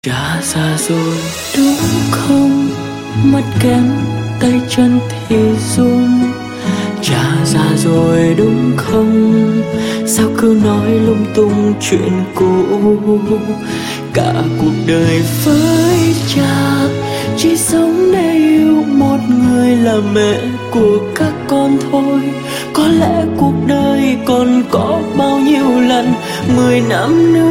Cha già rồi đúng không, mắt kém tay chân thì run. Cha già rồi đúng không, sao cứ nói lung tung chuyện cũ. Cả cuộc đời với cha chỉ sống để yêu một người là mẹ của các con thôi. Có lẽ cuộc đời còn có bao nhiêu lần 10 năm nữa